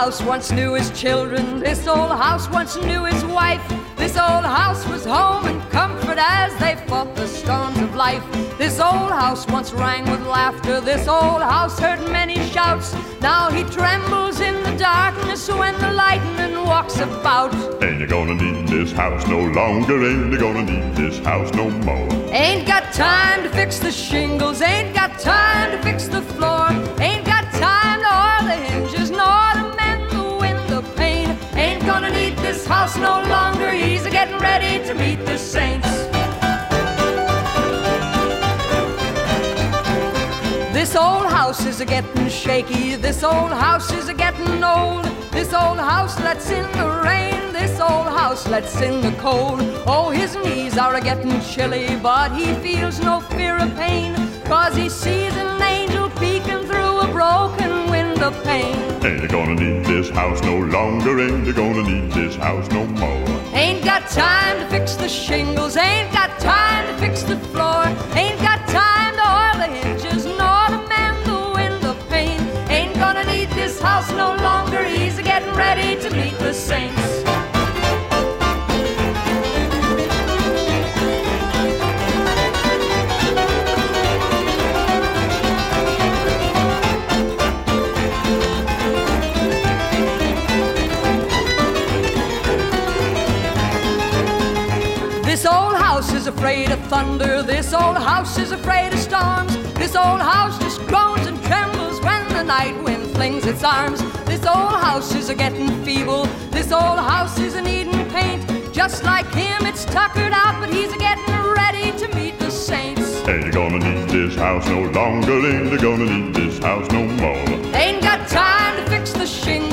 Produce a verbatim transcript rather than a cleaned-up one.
house once knew his children. This old house once knew his wife. This old house was home and comfort as they fought the storms of life. This old house once rang with laughter. This old house heard many shouts. Now he trembles in the darkness when the lightning walks about. Ain't you gonna need this house no longer? Ain't you gonna need this house no more? Ain't got time to fix the shingles. Ain't got time to fix the floor. Ain't got time to oil the hinges nor to mend the window pane. Ain't gonna need this house no longer. He's a-getting ready to meet the saints. This old house is a-getting shaky. This old house is a-getting old. This old house lets in the rain. This old house lets in the cold. Oh, his knees are a-getting chilly, but he feels no fear of pain, 'cause he sees an angel peeking through a broken window pane. Ain't you gonna need this house no longer? Ain't you gonna need this house no more? Ain't got time to fix the shingles. Ain't got time to fix the floor. Ain't got time to oil the hinges nor to mend the window pane. Ain't gonna need this house no longer. He's a-getting ready to meet the saints. This old house is afraid of thunder. This old house is afraid of storms. This old house just groans and trembles when the night wind flings its arms. This old house is a-getting feeble. This old house is a-needing paint. Just like him, it's tuckered out, but he's a-getting ready to meet the saints. Ain't you gonna need this house no longer? Ain't you gonna need this house no more? Ain't got time to fix the shingles.